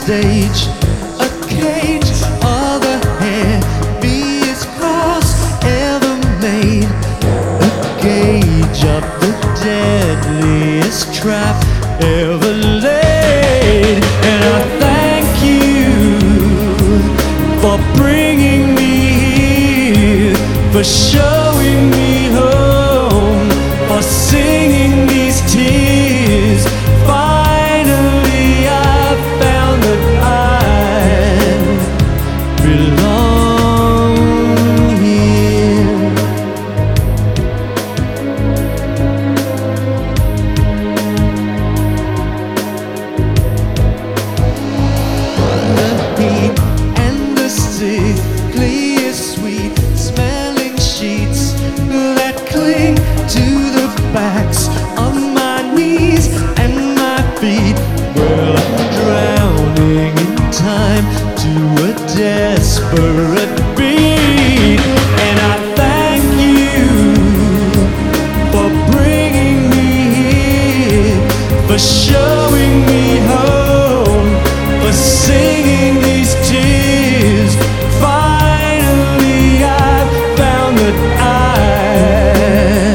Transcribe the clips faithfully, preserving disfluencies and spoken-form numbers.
stage, a cage of the heaviest cross ever made, a gauge of the deadliest trap ever laid. And I thank you for bringing me here, for showing me home, for singing these tears. Finally I found that I belong here. The heat and the sickly sweet smelling sheets that cling to the backs of my knees and my feet. Well, I'm drowning in time to a desperate beat. And I thank you for bringing me here, for showing me home, for singing these tears. Finally I found that I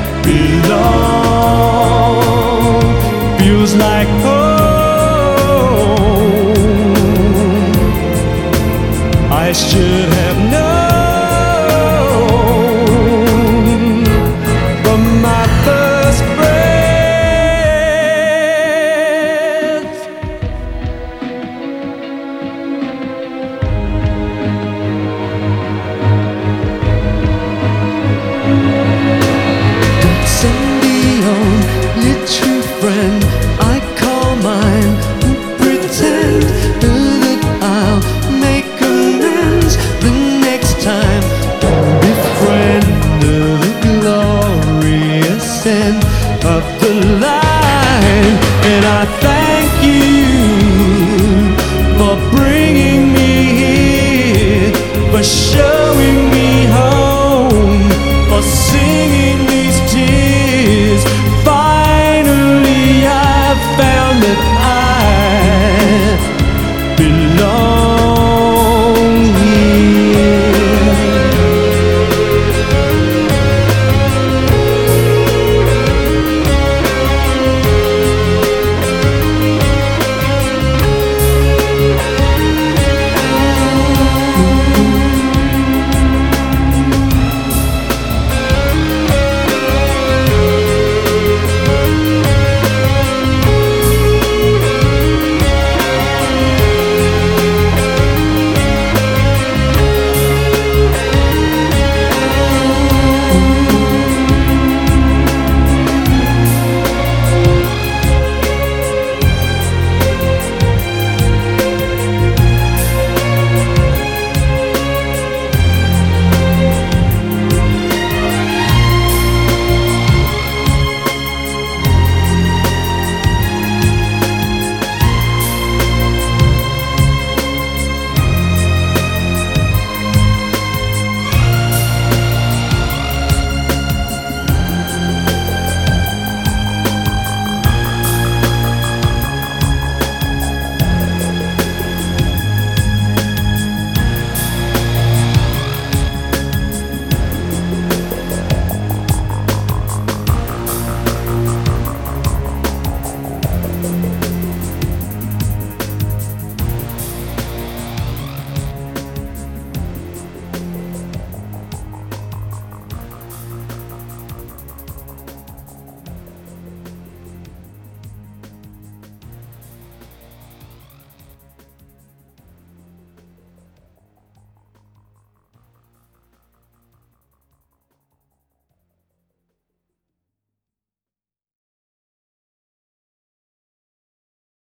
belong. Feels like home. I should